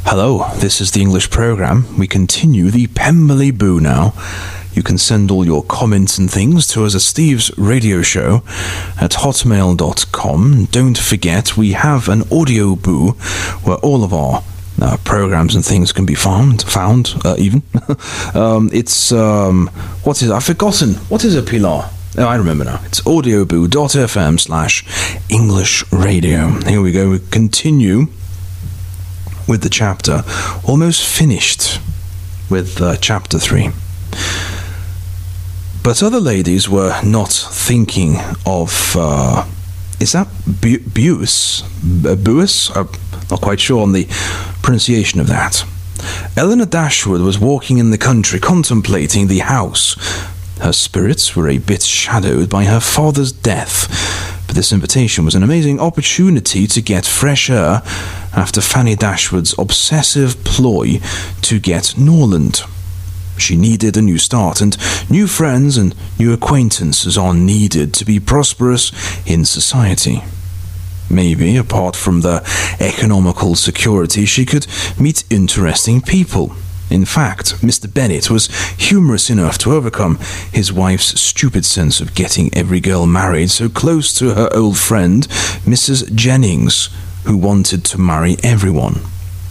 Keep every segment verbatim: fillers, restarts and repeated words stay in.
Hello, this is the English program. We continue the Pemberley Boo now. You can send all your comments and things to us at Steve's Radio Show at hotmail dot com. Don't forget, we have an audio boo where all of our uh, programs and things can be found, found uh, even. um, it's, um, what is it? I've forgotten. What is it, Pilar? Oh, I remember now. It's audioboo.fm slash English radio. Here we go. We continue with the chapter. Almost finished with uh, chapter three. But other ladies were not thinking of, uh, is that Bu- Buis? Buis? I'm not quite sure on the pronunciation of that. Eleanor Dashwood was walking in the country contemplating the house. Her spirits were a bit shadowed by her father's death, but this invitation was an amazing opportunity to get fresh air after Fanny Dashwood's obsessive ploy to get Norland. She needed a new start, and new friends and new acquaintances are needed to be prosperous in society. Maybe, apart from the economical security, she could meet interesting people. In fact, Mister Bennet was humorous enough to overcome his wife's stupid sense of getting every girl married so close to her old friend, Missus Jennings, who wanted to marry everyone.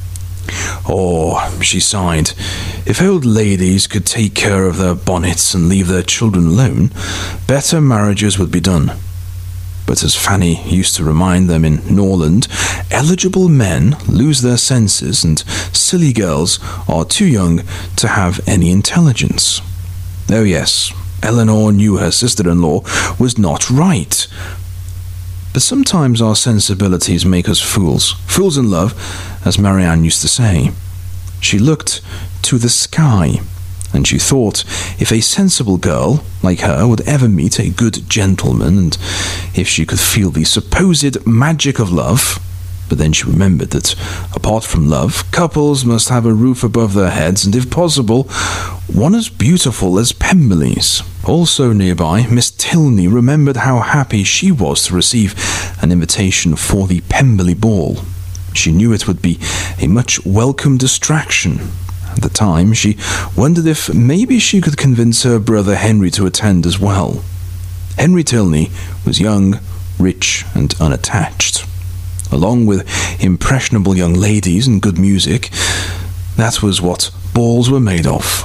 Oh, she sighed, if old ladies could take care of their bonnets and leave their children alone, better marriages would be done. But as Fanny used to remind them in Norland, eligible men lose their senses and silly girls are too young to have any intelligence. Oh yes, Eleanor knew her sister-in-law was not right. But sometimes our sensibilities make us fools. Fools in love, as Marianne used to say. She looked to the sky, and she thought if a sensible girl like her would ever meet a good gentleman, and if she could feel the supposed magic of love, but then she remembered that, apart from love, couples must have a roof above their heads, and if possible, one as beautiful as Pemberley's. Also nearby, Miss Tilney remembered how happy she was to receive an invitation for the Pemberley ball. She knew it would be a much welcome distraction. At the time, she wondered if maybe she could convince her brother Henry to attend as well. Henry Tilney was young, rich, and unattached. Along with impressionable young ladies and good music, that was what balls were made of.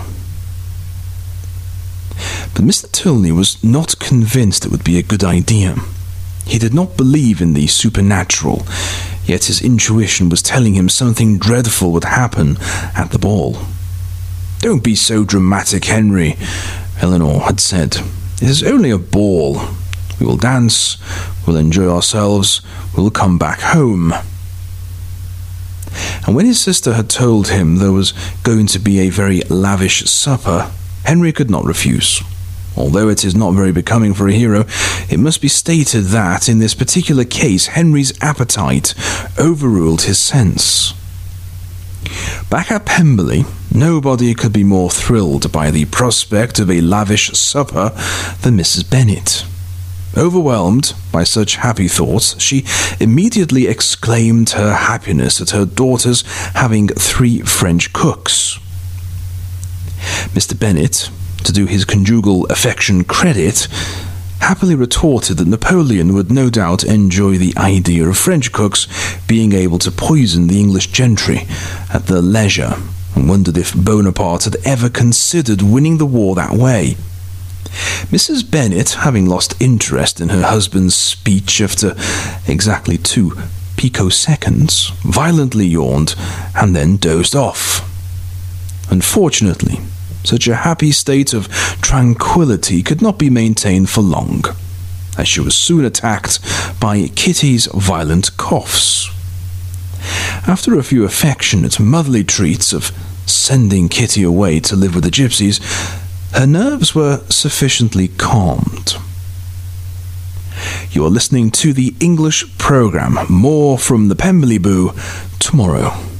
But Mister Tilney was not convinced it would be a good idea. He did not believe in the supernatural, yet his intuition was telling him something dreadful would happen at the ball. "Don't be so dramatic, Henry," Eleanor had said. "It is only a ball. We will dance, we'll enjoy ourselves, we'll come back home." And when his sister had told him there was going to be a very lavish supper, Henry could not refuse. Although it is not very becoming for a hero, it must be stated that, in this particular case, Henry's appetite overruled his sense. Back at Pemberley, nobody could be more thrilled by the prospect of a lavish supper than Missus Bennet. Overwhelmed by such happy thoughts, she immediately exclaimed her happiness at her daughter's having three French cooks. Mister Bennet, to do his conjugal affection credit, happily retorted that Napoleon would no doubt enjoy the idea of French cooks being able to poison the English gentry at their leisure, and wondered if Bonaparte had ever considered winning the war that way. Missus Bennet, having lost interest in her husband's speech after exactly two picoseconds, violently yawned and then dozed off. Unfortunately, such a happy state of tranquility could not be maintained for long, as she was soon attacked by Kitty's violent coughs. After a few affectionate motherly treats of sending Kitty away to live with the gypsies, her nerves were sufficiently calmed. You are listening to the English program. More from the Pemberley Boo tomorrow.